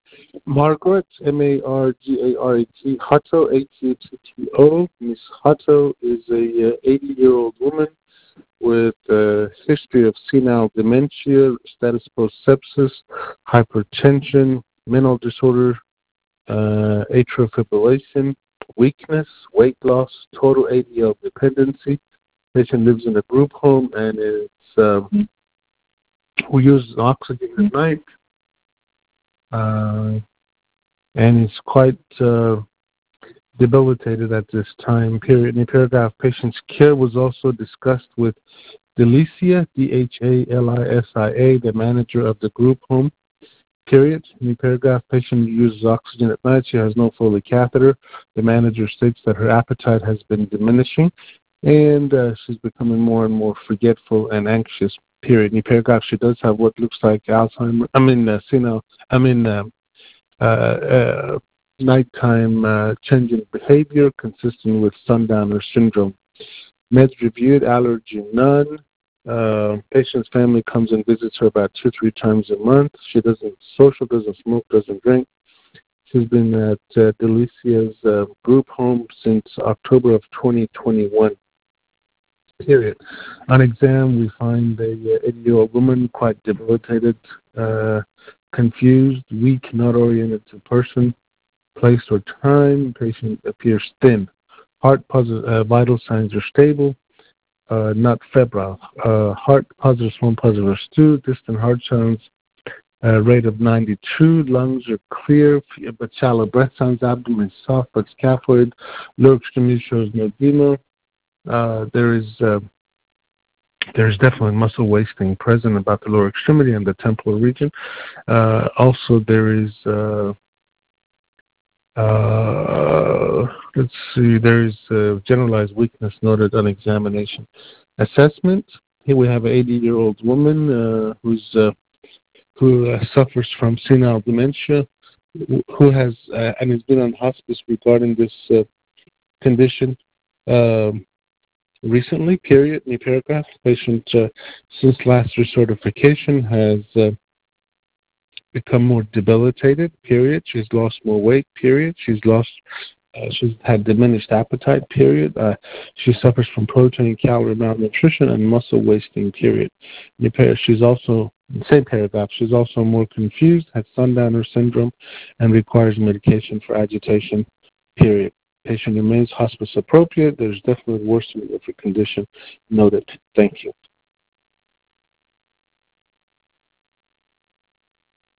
Margaret, Margaret, Hutto, Hutto. Miss Hutto is a 80-year-old woman with a history of senile dementia, status post sepsis, hypertension, mental disorder, atrial fibrillation, weakness, weight loss, total ADL dependency. Patient lives in a group home and we use oxygen at night, and is quite debilitated at this time period. In the paragraph, patient's care was also discussed with Delisia, Dhalisia, the manager of the group home. Period. In the paragraph, patient uses oxygen at night. She has no Foley catheter. The manager states that her appetite has been diminishing, and she's becoming more and more forgetful and anxious. Period. In the paragraph, she does have what looks like Alzheimer's. Nighttime change in behavior consistent with sundowner syndrome. Meds reviewed, allergy none. Patient's family comes and visits her about 2-3 times a month. She doesn't smoke, doesn't drink. She's been at Delicia's group home since October of 2021. Period. On exam, we find a 80-year-old woman quite debilitated, confused, weak, not oriented to person, place, or time. Patient appears thin. Heart vital signs are stable, not febrile. Heart positive, swollen positive, or stew. Distant heart sounds rate of 92. Lungs are clear but shallow breath sounds. Abdomen is soft but scaphoid. Lower extremity shows no edema. There's definitely muscle wasting present about the lower extremity and the temporal region. Also, there is there is generalized weakness noted on examination. Assessment. Here we have an 80-year-old woman who suffers from senile dementia, who has and has been on hospice regarding this condition recently. Period. In the paragraph, patient since last recertification has become more debilitated. Period. She's lost more weight. Period. She's had diminished appetite. Period. She suffers from protein and calorie malnutrition and muscle wasting. Period. She's also, in the same paragraph, she's also more confused, has sundowner syndrome, and requires medication for agitation. Period. Patient remains hospice appropriate. There's definitely worsening of her condition noted. Thank you.